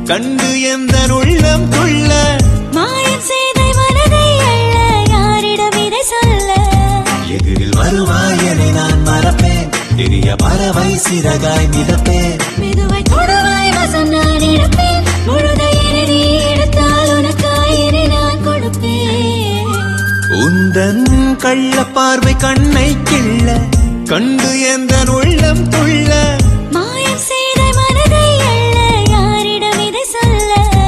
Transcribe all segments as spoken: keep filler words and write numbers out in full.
கண்டு எந்த உள்ளம் துள்ள மாயம் செய்த மனதை அள்ள யாரிடம் இதை சொல்ல எதிரில் வருவாயனை நான் மறப்பேன் பெரிய பறவை சிறகாய் மிதப்பேன் மெதுவாய் கொடுவாய் வசம் நான் எடுப்பேன் முழுதையினை நீ எடுத்தால் உனக்காயினை நான் கொடுப்பேன் உந்தன் கள்ள பார்வை கண்ணை கிள்ள கண்டு எந்த உள்ளம் துள்ள மாயம் செய்த மனதை அள்ள யாரிடம் இதை சொல்ல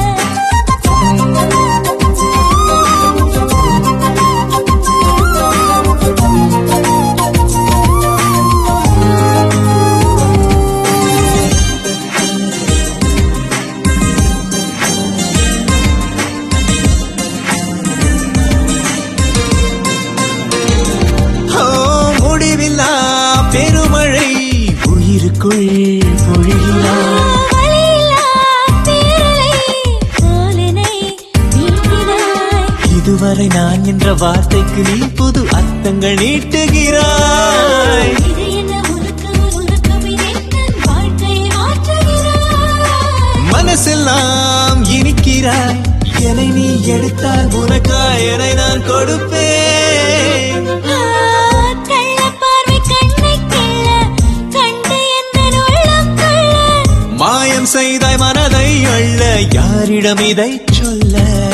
பெருமழை உயிருக்குள் பொழிகிறார் இதுவரை நான் என்ற வார்த்தைக்கு நீ புது அர்த்தங்கள் நீட்டுகிறாய் மனசெல்லாம் இனிக்கிறாய் என்னை நீ எடுத்தால் உனக்காய் என்னை நான் கொடுப்பேன் மாயம் செய்தாய் மனதை அள்ள யாரிடம் இதை சொல்ல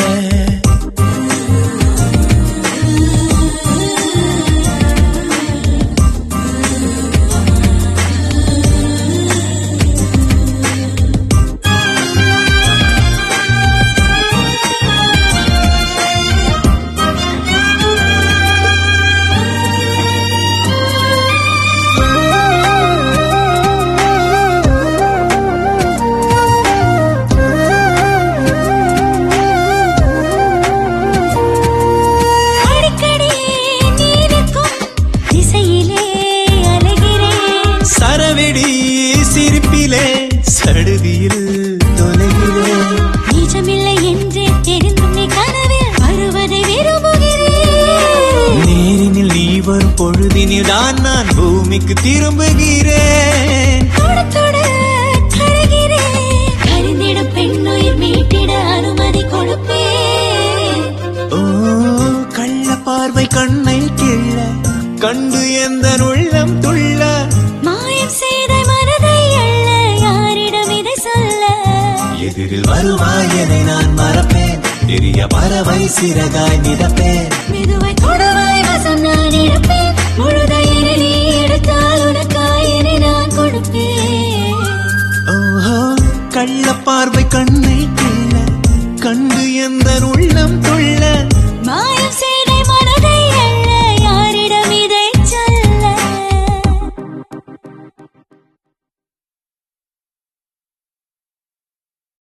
சிரிப்பிலே சடுதியில் தொலைகிறேன் நிஜமில்லை என்று தெரிந்தும் நீ கனவில் வருவதை விரும்புகிறேன் நேரினில் நீ வரும் பொழுதினில் தான் நான் பூமிக்கு திரும்புகிறேன் கரிந்திடும் பெண்ணுயிர் மீட்டிட அனுமதி கொடுப்பேன் ஓ கள்ள பார்வை கண்ணை கிள்ள கண்டு எந்த உள்ளம் துள்ள மாயம் செய்த மனதை அள்ள யாரிடம் இதை சொல்ல எதிரில் வருவாயனை நான் மறப்பேன் பெரிய பறவை சிறகாய் மிதப்பேன் மெதுவாய் கொடுவாய் வசம் நான் எடுப்பேன் முழுதையினை நீ எடுத்தால் உனக்காயினை நான் கொடுப்பேன் ஓஹோ கள்ள பார்வை கண்ணை கிள்ள கண்டு எந்த உள்ளம் துள்ள